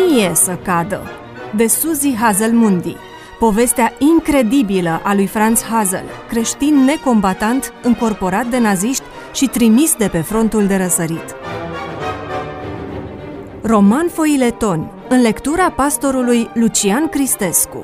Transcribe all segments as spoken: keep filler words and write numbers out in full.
mie să cadă, de Suzy Hazelmundi, povestea incredibilă a lui Franz Hazel, creștin necombatant, încorporat de naziști și trimis de pe frontul de răsărit. Roman foileton, în lectura pastorului Lucian Cristescu.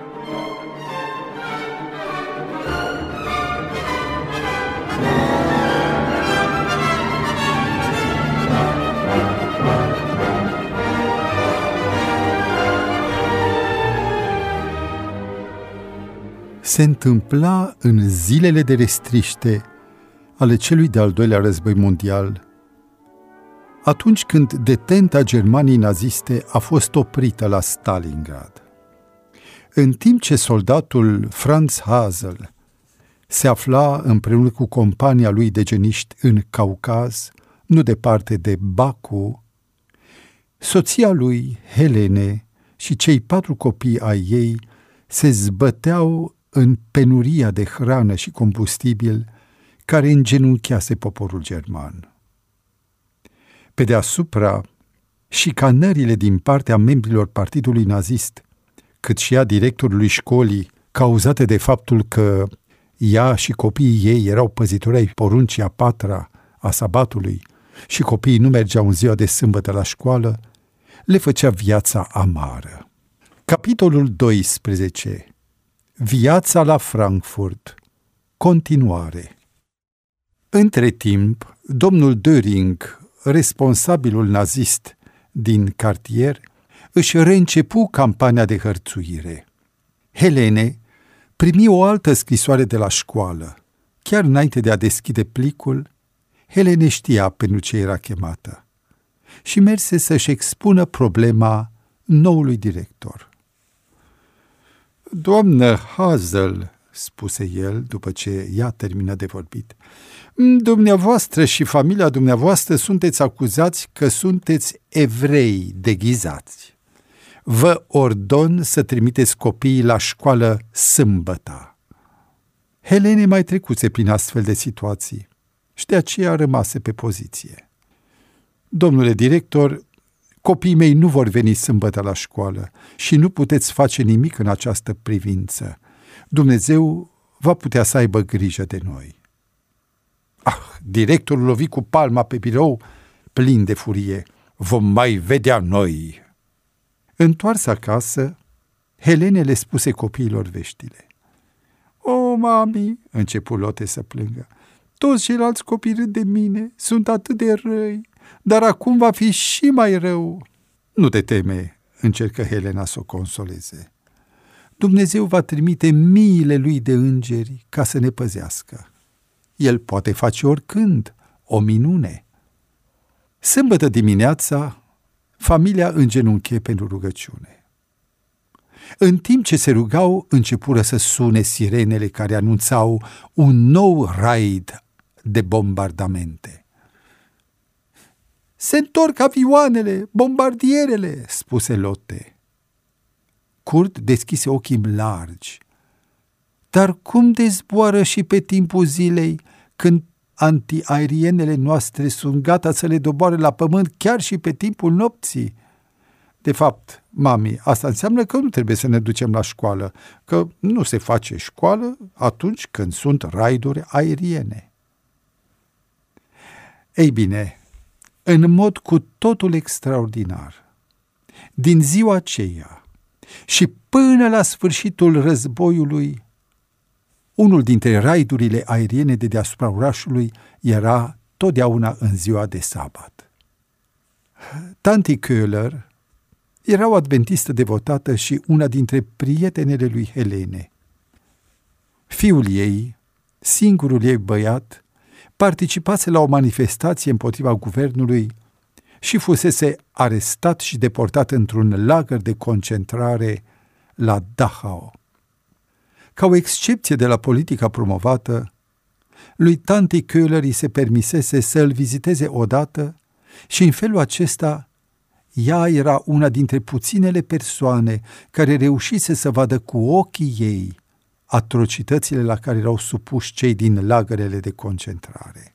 Se întâmpla în zilele de restriște ale celui de-al doilea război mondial, atunci când detenta Germaniei naziste a fost oprită la Stalingrad. În timp ce soldatul Franz Hazel se afla împreună cu compania lui de geniști în Caucaz, nu departe de Baku, soția lui, Helene, și cei patru copii ai ei se zbăteau în penuria de hrană și combustibil care îngenunchease poporul german. Pe deasupra, șicanările din partea membrilor partidului nazist, cât și a directorului școlii, cauzate de faptul că ea și copiii ei erau păzitori ai poruncii a patra a sabatului și copiii nu mergeau în ziua de sâmbătă la școală, le făcea viața amară. Capitolul doisprezece. Viața la Frankfurt. Continuare. Între timp, domnul Döring, responsabilul nazist din cartier, își reîncepu campania de hărțuire. Helene primi o altă scrisoare de la școală. Chiar înainte de a deschide plicul, Helene știa pentru ce era chemată și merse să-și expună problema noului director. Doamnă Hazel, spuse el, după ce ea termină de vorbit, dumneavoastră și familia dumneavoastră sunteți acuzați că sunteți evrei deghizați. Vă ordon să trimiteți copiii la școală sâmbăta. Helene mai trecuse prin astfel de situații și de aceea rămase pe poziție. Domnule director, copiii mei nu vor veni sâmbătă la școală și nu puteți face nimic în această privință. Dumnezeu va putea să aibă grijă de noi. Ah, directorul lovi cu palma pe birou, plin de furie. Vom mai vedea noi. Întoarsă acasă, Helene le spuse copiilor veștile. O, mami, începu Lotte să plângă, toți ceilalți copii râd de mine, sunt atât de răi, dar acum va fi și mai rău. Nu te teme, încercă Helena să o consoleze. Dumnezeu va trimite miile lui de îngeri ca să ne păzească. El poate face oricând o minune. Sâmbătă dimineața, familia îngenunche pentru rugăciune. În timp ce se rugau, începură să sune sirenele care anunțau un nou raid de bombardamente. Se întorc avioanele, bombardierele, spuse Lotte. Kurt deschise ochii largi. Dar cum de zboară și pe timpul zilei, când antiaerienele noastre sunt gata să le doboare la pământ chiar și pe timpul nopții? De fapt, mami, asta înseamnă că nu trebuie să ne ducem la școală, că nu se face școală atunci când sunt raiduri aeriene. Ei bine, în mod cu totul extraordinar, din ziua aceea și până la sfârșitul războiului, unul dintre raidurile aeriene de deasupra orașului era totdeauna în ziua de sabat. Tanti Köhler era o adventistă devotată și una dintre prietenele lui Helene. Fiul ei, singurul ei băiat, participase la o manifestație împotriva guvernului și fusese arestat și deportat într-un lagăr de concentrare la Dachau. Ca o excepție de la politica promovată, lui tanti Köhler îi se permisese să îl viziteze odată și în felul acesta ea era una dintre puținele persoane care reușise să vadă cu ochii ei atrocitățile la care erau supuși cei din lagărele de concentrare.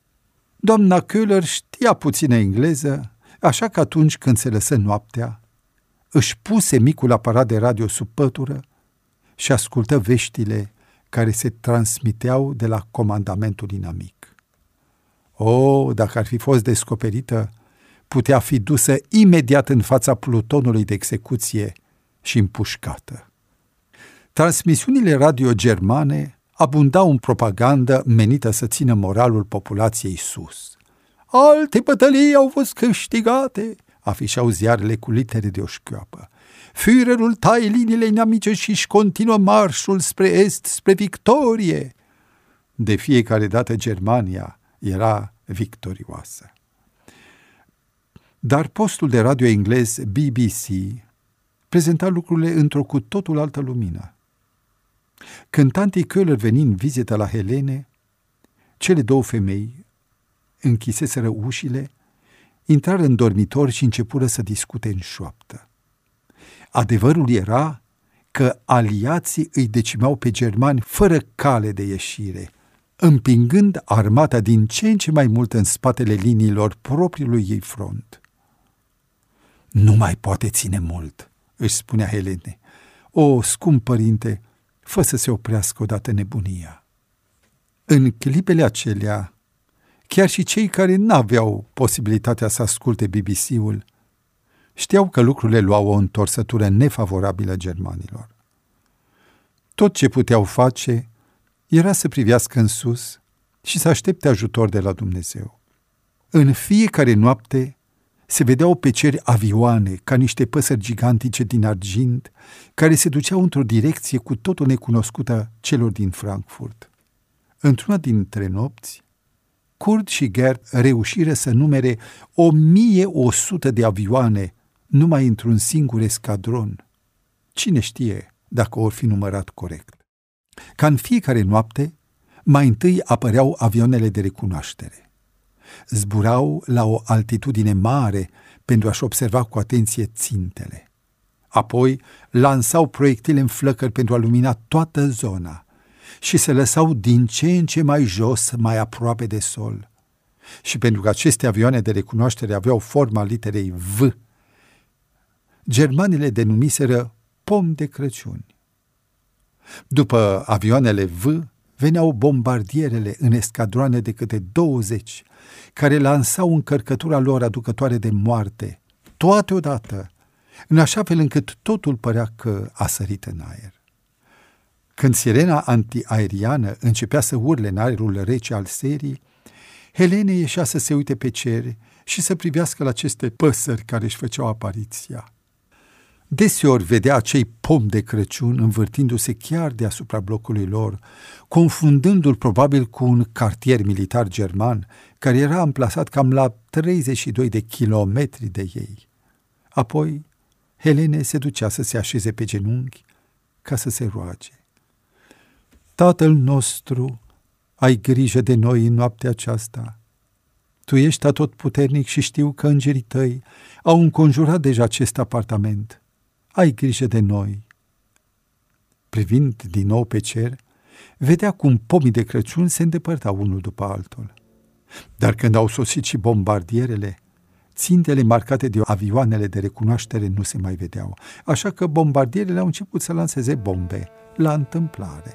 Doamna Köhler știa puțină engleză, așa că atunci când se lăsă noaptea, își puse micul aparat de radio sub pătură și ascultă veștile care se transmiteau de la comandamentul inamic. O, dacă ar fi fost descoperită, putea fi dusă imediat în fața plutonului de execuție și împușcată. Transmisiunile radio germane abundau în propagandă menită să țină moralul populației sus. Alte bătălii au fost câștigate, afișau ziarele cu litere de o șchioapă. Führerul taie liniile inamice și își continuă marșul spre est, spre victorie. De fiecare dată Germania era victorioasă. Dar postul de radio englez B B C prezenta lucrurile într-o cu totul altă lumină. Când tanti Köhler veni în vizită la Helene, cele două femei închiseseră ușile, intrară în dormitor și începură să discute în șoaptă. Adevărul era că aliații îi decimau pe germani fără cale de ieșire, împingând armata din ce în ce mai mult în spatele liniilor propriului ei front. Nu mai poate ține mult, își spunea Helene. O, scump părinte, fă să se oprească odată nebunia. În clipele acelea, chiar și cei care n-aveau posibilitatea să asculte B B C-ul știau că lucrurile luau o întorsătură nefavorabilă germanilor. Tot ce puteau face era să privească în sus și să aștepte ajutor de la Dumnezeu. În fiecare noapte se vedeau pe cer avioane ca niște păsări gigantice din argint care se duceau într-o direcție cu totul necunoscută celor din Frankfurt. Într-una dintre nopți, Kurt și Gerd reușiră să numere o mie o sută de avioane numai într-un singur escadron. Cine știe dacă or fi numărat corect. Ca în fiecare noapte, mai întâi apăreau avioanele de recunoaștere. Zburau la o altitudine mare pentru a-și observa cu atenție țintele. Apoi lansau proiectile în flăcări pentru a lumina toată zona și se lăsau din ce în ce mai jos, mai aproape de sol. Și pentru că aceste avioane de recunoaștere aveau forma literei V, germanii le denumiseră pom de Crăciun. După avioanele V, veneau bombardierele în escadroane de câte douăzeci, care lansau încărcătura lor aducătoare de moarte, toate odată, în așa fel încât totul părea că a sărit în aer. Când sirena antiaeriană începea să urle în aerul rece al serii, Helene ieșea să se uite pe cer și să privească la aceste păsări care își făceau apariția. Deseori vedea acei pomi de Crăciun învârtindu-se chiar deasupra blocului lor, confundându-l probabil cu un cartier militar german care era amplasat cam la treizeci și doi de kilometri de ei. Apoi, Helene se ducea să se așeze pe genunchi ca să se roage. Tatăl nostru, ai grijă de noi în noaptea aceasta. Tu ești atotputernic și știu că îngerii tăi au înconjurat deja acest apartament. Ai grijă de noi. Privind din nou pe cer, vedea cum pomii de Crăciun se îndepărtau unul după altul. Dar când au sosit și bombardierele, țintele marcate de avioanele de recunoaștere nu se mai vedeau, așa că bombardierele au început să lanseze bombe la întâmplare.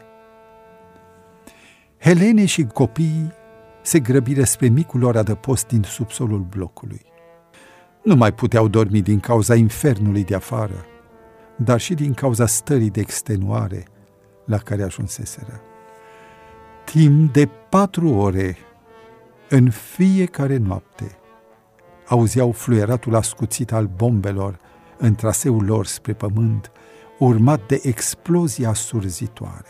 Helene și copiii se grăbiră spre micul lor adăpost din subsolul blocului. Nu mai puteau dormi din cauza infernului de afară, dar și din cauza stării de extenuare la care ajunseseră. Timp de patru ore, în fiecare noapte, auzeau fluieratul ascuțit al bombelor în traseul lor spre pământ, urmat de explozia surzitoare.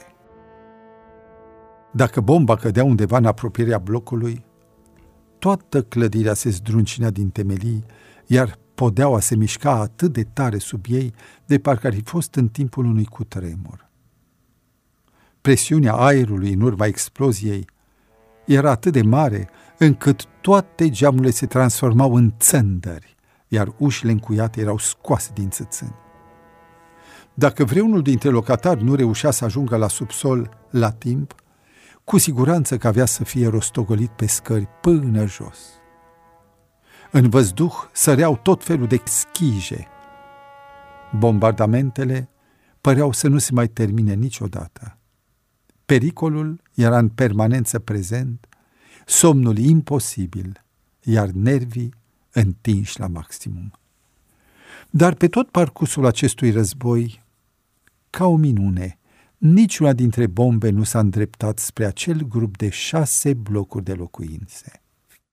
Dacă bomba cădea undeva în apropierea blocului, toată clădirea se zdruncinea din temelii, iar podeaua se mișca atât de tare sub ei, de parcă ar fi fost în timpul unui cutremur. Presiunea aerului în urma exploziei era atât de mare, încât toate geamurile se transformau în țândări, iar ușile încuiate erau scoase din țâțâni. Dacă vreunul dintre locatari nu reușea să ajungă la subsol la timp, cu siguranță că avea să fie rostogolit pe scări până jos. În văzduh săreau tot felul de schije. Bombardamentele păreau să nu se mai termine niciodată. Pericolul era în permanență prezent, somnul imposibil, iar nervii întinși la maximum. Dar pe tot parcursul acestui război, ca o minune, niciuna dintre bombe nu s-a îndreptat spre acel grup de șase blocuri de locuințe.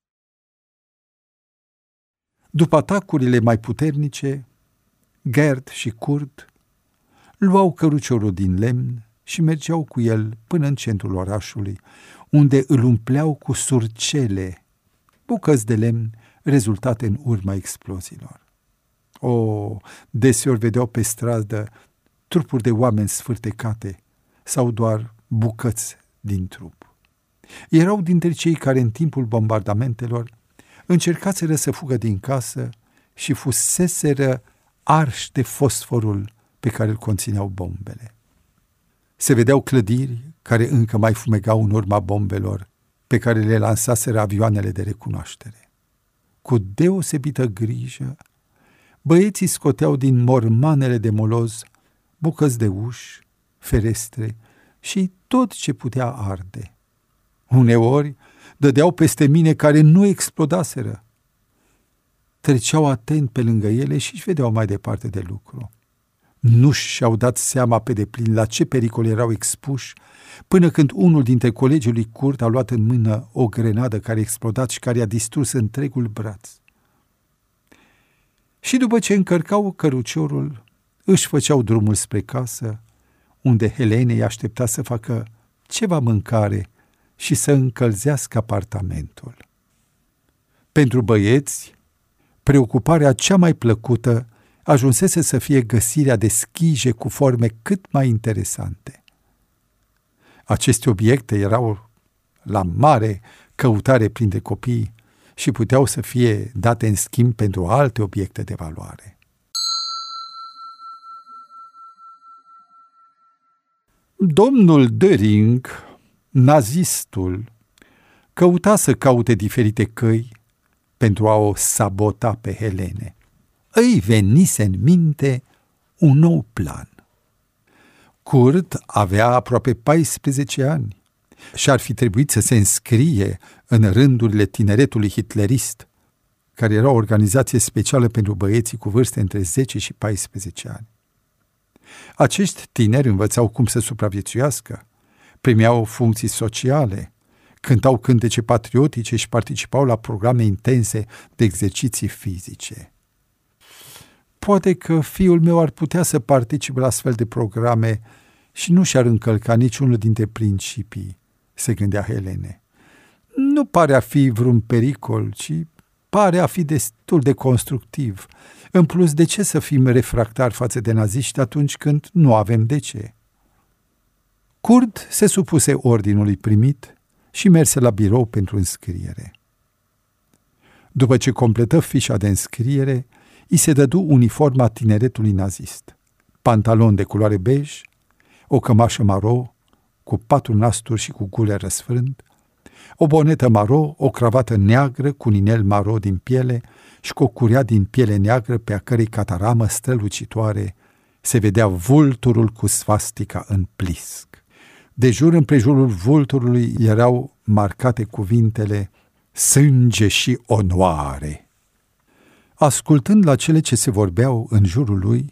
După atacurile mai puternice, Gerd și Kurt luau căruciorul din lemn și mergeau cu el până în centrul orașului, unde îl umpleau cu surcele, bucăți de lemn rezultate în urma exploziilor. O, deseori vedeau pe stradă trupuri de oameni sfârtecate sau doar bucăți din trup. Erau dintre cei care în timpul bombardamentelor încercaseră să fugă din casă și fuseseră arși de fosforul pe care îl conțineau bombele. Se vedeau clădiri care încă mai fumegau în urma bombelor pe care le lansaseră avioanele de recunoaștere. Cu deosebită grijă, băieții scoteau din mormanele de moloz bucăți de uși, ferestre și tot ce putea arde. Uneori dădeau peste mine care nu explodaseră. Treceau atent pe lângă ele și își vedeau mai departe de lucru. Nu și-au dat seama pe deplin la ce pericol erau expuși, până când unul dintre colegii lui Kurt a luat în mână o grenadă care a explodat și care a distrus întregul braț. Și după ce încărcau căruciorul, își făceau drumul spre casă, unde Helene îi aștepta să facă ceva mâncare și să încălzească apartamentul. Pentru băieți, preocuparea cea mai plăcută ajunsese să fie găsirea de schije cu forme cât mai interesante. Aceste obiecte erau la mare căutare printre copii și puteau să fie date în schimb pentru alte obiecte de valoare. Domnul Döring, nazistul, căuta să caute diferite căi pentru a o sabota pe Helene. Îi venise în minte un nou plan. Kurt avea aproape paisprezece ani și ar fi trebuit să se înscrie în rândurile tineretului hitlerist, care era o organizație specială pentru băieții cu vârste între zece și paisprezece ani. Acești tineri învățau cum să supraviețuiască, primeau funcții sociale, cântau cântece patriotice și participau la programe intense de exerciții fizice. Poate că fiul meu ar putea să participe la astfel de programe și nu și-ar încălca niciunul dintre principii, se gândea Helene. Nu pare a fi vreun pericol, ci pare a fi destul de constructiv. În plus, de ce să fim refractari față de naziști atunci când nu avem de ce? Kurt se supuse ordinului primit și merse la birou pentru înscriere. După ce completă fișa de înscriere, i se dădu uniforma tineretului nazist, pantalon de culoare bej, o cămașă maro, cu patru nasturi și cu gule răsfrânt, o bonetă maro, o cravată neagră cu ninel maro din piele și cu o curea din piele neagră pe a cărei cataramă strălucitoare se vedea vulturul cu svastica în plisc. De jur împrejurul vulturului erau marcate cuvintele sânge și onoare. Ascultând la cele ce se vorbeau în jurul lui,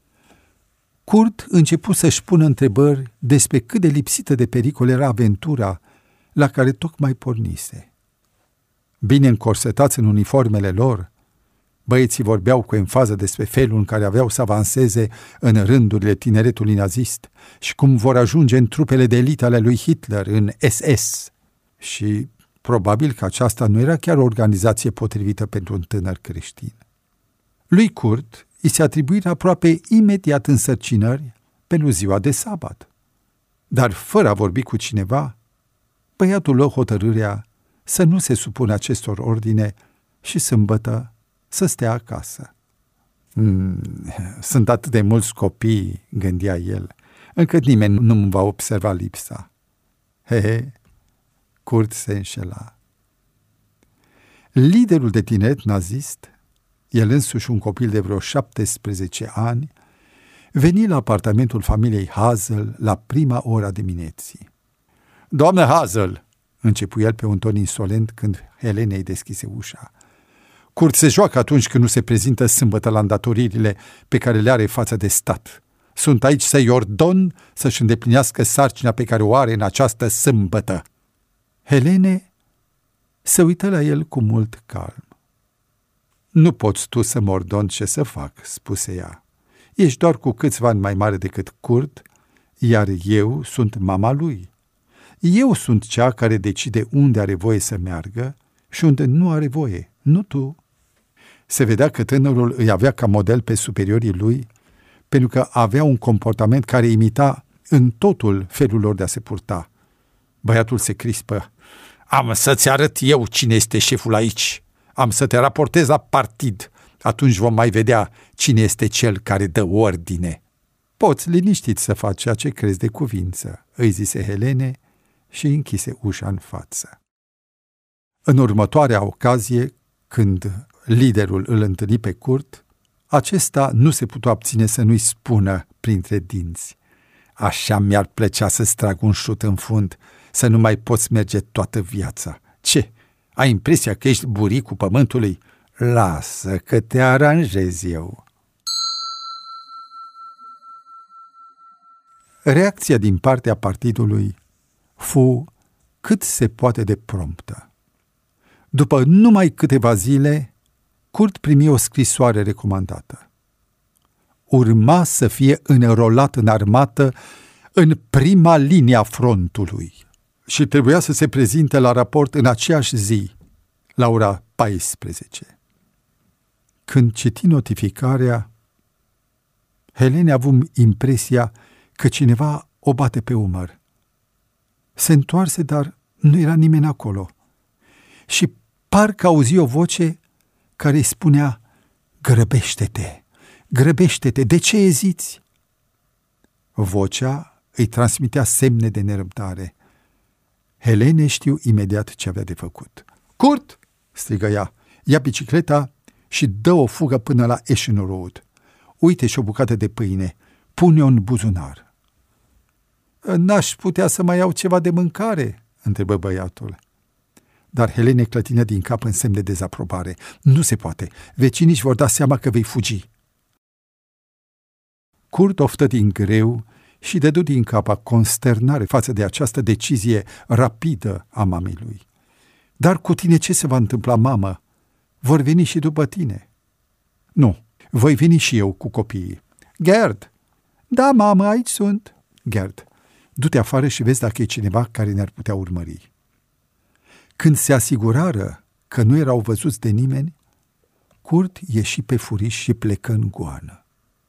Kurt începu să-și pună întrebări despre cât de lipsită de pericol era aventura la care tocmai pornise. Bine încorsetați în uniformele lor, băieții vorbeau cu enfază despre felul în care aveau să avanseze în rândurile tineretului nazist și cum vor ajunge în trupele de elită ale lui Hitler, în S S. Și probabil că aceasta nu era chiar o organizație potrivită pentru un tânăr creștin. Lui Kurt i se atribuiră aproape imediat însărcinări pentru ziua de sabat. Dar fără a vorbi cu cineva, băiatul luă hotărârea să nu se supună acestor ordine și sâmbătă să stea acasă. Mm, sunt atât de mulți copii, gândea el, încât nimeni nu îmi va observa lipsa. He, he, Kurt se înșela. Liderul de tineret nazist, el însuși un copil de vreo șaptesprezece ani, Veni la apartamentul familiei Hazel la prima ora dimineții. "Doamnă Hazel," începu el pe un ton insolent când Helene îi deschise ușa. "Curt se joacă atunci când nu se prezintă sâmbătă la îndatoririle pe care le are față de stat. Sunt aici să-i ordon să-și îndeplinească sarcina pe care o are în această sâmbătă." Helene se uită la el cu mult calm. "Nu poți tu să mă ordoni ce să fac," spuse ea. "Ești doar cu câțiva ani mai mare decât Curt, iar eu sunt mama lui. Eu sunt cea care decide unde are voie să meargă și unde nu are voie, nu tu." Se vedea că tânărul îi avea ca model pe superiorii lui, pentru că avea un comportament care imita în totul felul lor de a se purta. Băiatul se crispă. "Am să-ți arăt eu cine este șeful aici. Am să te raportez la partid. Atunci vom mai vedea cine este cel care dă ordine." "Poți liniștit să faci ceea ce crezi de cuvință," îi zise Helene și închise ușa în față. În următoarea ocazie, când liderul îl întâlni pe Curt, acesta nu se putea abține să nu-i spună printre dinți: "Așa mi-ar plăcea să-ți trag un șut în fund, să nu mai poți merge toată viața. Ce, ai impresia că ești buricul pământului? Lasă că te aranjez eu." Reacția din partea partidului fu cât se poate de promptă. După numai câteva zile, Curt primi o scrisoare recomandată. Urma să fie înrolat în armată în prima linie a frontului și trebuia să se prezinte la raport în aceeași zi, la ora paisprezece. Când citi notificarea, Helene a avut impresia că cineva o bate pe umăr. Se întoarse, dar nu era nimeni acolo. Și parcă auzi o voce care îi spunea: "Grăbește-te, grăbește-te, de ce eziți?" Vocea îi transmitea semne de nerăbdare. Helene știu imediat ce avea de făcut. "Curt!" strigă ea, "ia bicicleta și dă o fugă până la Ashen Road. Uite și o bucată de pâine, pune-o în buzunar." "N-aș putea să mai iau ceva de mâncare?" întrebă băiatul. Dar Helene clătină din cap în semn de dezaprobare. "Nu se poate, vecinii își vor da seama că vei fugi." Curt oftă din greu și dădu din cap consternare față de această decizie rapidă a mamei lui. "Dar cu tine ce se va întâmpla, mamă? Vor veni și după tine." "Nu, voi veni și eu cu copiii." "Gerd!" "Da, mamă, aici sunt." "Gerd, du-te afară și vezi dacă e cineva care ne-ar putea urmări." Când se asigurară că nu erau văzuți de nimeni, Curt ieși pe furiș și plecă în goană.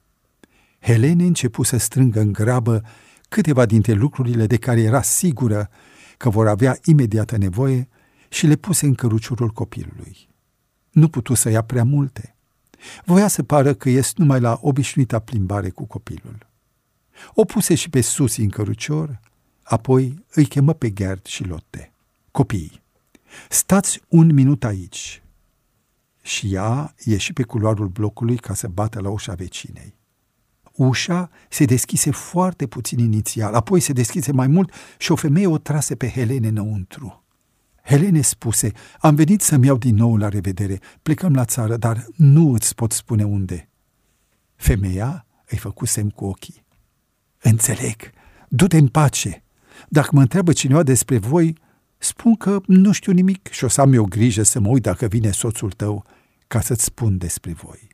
Helene începu să strângă în grabă câteva dintre lucrurile de care era sigură că vor avea imediată nevoie și le puse în căruciorul copilului. Nu putu să ia prea multe. Voia să pară că ies numai la obișnuita plimbare cu copilul. O puse și pe Susie în cărucior, apoi îi chemă pe Gerd și Lotte. "Copiii, stați un minut aici." Și ea ieși pe culoarul blocului ca să bată la ușa vecinei. Ușa se deschise foarte puțin inițial, apoi se deschise mai mult și o femeie o trase pe Helene înăuntru. Helene spuse: "Am venit să-mi iau din nou la revedere, plecăm la țară, dar nu îți pot spune unde." Femeia îi făcu semn cu ochii. "Înțeleg, du-te în pace. Dacă mă întreabă cineva despre voi, spun că nu știu nimic și o să am eu grijă să mă uit dacă vine soțul tău ca să-ți spun despre voi."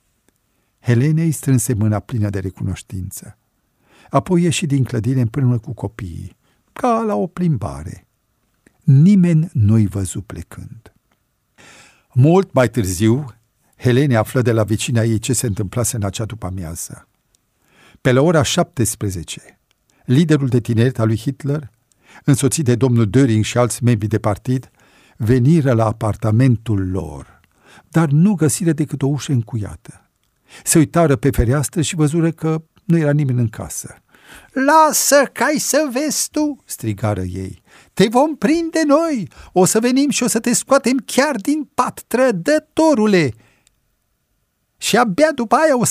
Helene îi strânse mâna plină de recunoștință. Apoi ieși din clădire împreună cu copiii, ca la o plimbare. Nimeni nu-i văzu plecând. Mult mai târziu, Helene află de la vecina ei ce se întâmplase în acea după-amiază. Pe la ora șaptesprezece, liderul de tineret al lui Hitler, însoțit de domnul Döring și alți membri de partid, veniră la apartamentul lor, dar nu găsiră decât o ușă încuiată. Se uitară pe fereastră și văzură că nu era nimeni în casă. "Lasă ca-i să vezi tu!" strigară ei. "Te vom prinde noi! O să venim și o să te scoatem chiar din pat, trădătorule! Și abia după aia o să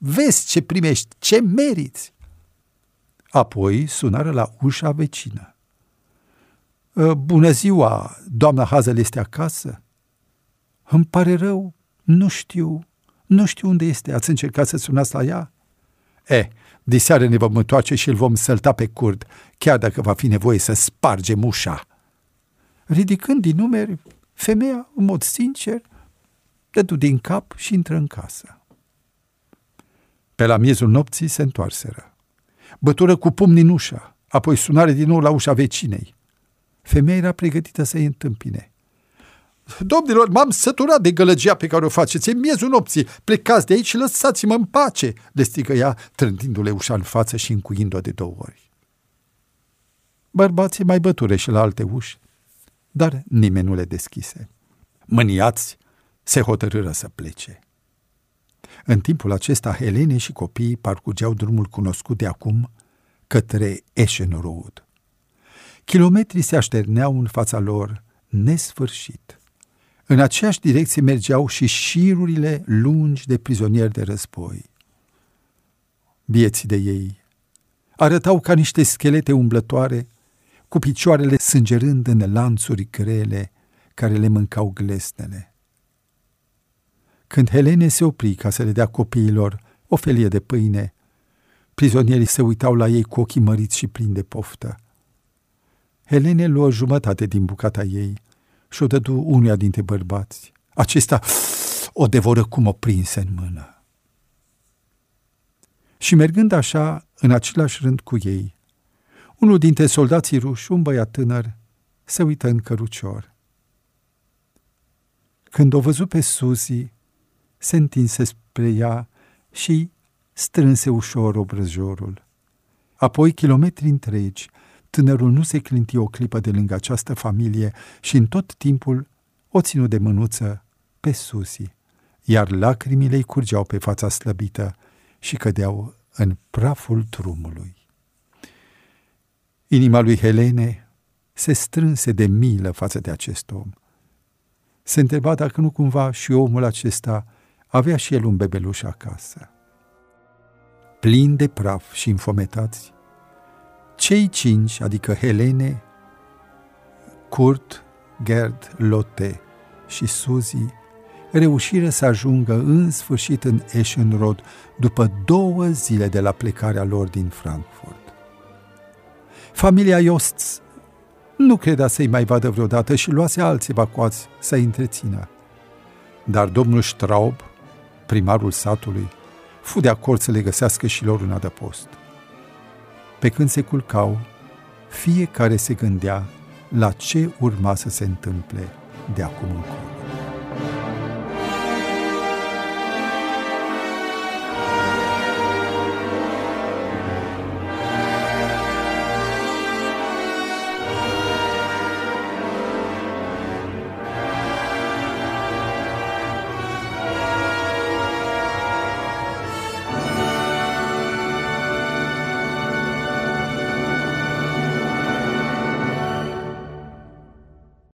vezi ce primești, ce meriți. Apoi sunară la ușa vecină. Bună ziua, doamna Hazel este acasă? Îmi pare rău, nu știu, nu știu unde este, ați încercat să sunați la ea? E, diseară ne vom întoarce și îl vom sălta pe curd, chiar dacă va fi nevoie să spargem ușa. Ridicând din numeri, femeia, în mod sincer, dădu din cap și intră în casă. Pe la miezul nopții se întoarseră. Bătură cu pumnii în ușă, apoi sunare din nou la ușa vecinei. Femeia era pregătită să-i întâmpine. Domnilor, m-am săturat de gălăgia pe care o faceți, e miezul nopții, plecați de aici și lăsați-mă în pace, le strigă ea, trântindu-le ușa în față și încuind-o de două ori. Bărbații mai băture și la alte uși, dar nimeni nu le deschise. Mâniați, se hotărâră să plece. În timpul acesta, Helene și copiii parcurgeau drumul cunoscut de acum către Eshen Road. Kilometrii se așterneau în fața lor nesfârșit. În aceeași direcție mergeau și șirurile lungi de prizonieri de război. Vieții de ei arătau ca niște schelete umblătoare, cu picioarele sângerând în lanțuri grele care le mâncau glesnele. Când Helene se opri ca să le dea copiilor o felie de pâine, prizonierii se uitau la ei cu ochii măriți și plini de poftă. Helene luă jumătate din bucata ei și o dădu unuia dintre bărbați. Acesta o devoră cum o prinse în mână. Și mergând așa, în același rând cu ei, unul dintre soldații ruși, un băiat tânăr, se uită în cărucior. Când o văzu pe Suzy, se întinse spre ea și strânse ușor obrăjorul. Apoi, kilometri întregi, tânărul nu se clinti o clipă de lângă această familie și în tot timpul o ținu de mânuță pe Suzy, iar lacrimile îi curgeau pe fața slăbită și cădeau în praful drumului. Inima lui Helene se strânse de milă față de acest om. Se întreba dacă nu cumva și omul acesta avea și el un bebeluș acasă. Plin de praf și înfometați, cei cinci, adică Helene, Kurt, Gerd, Lotte și Suzy, reușiră să ajungă în sfârșit în Eshen Road după două zile de la plecarea lor din Frankfurt. Familia Josts nu credea să-i mai vadă vreodată și luase alți evacuați să-i întrețină. Dar domnul Straub, primarul satului, fu de acord să le găsească și lor un adăpost. Pe când se culcau, fiecare se gândea la ce urma să se întâmple de acum încolo.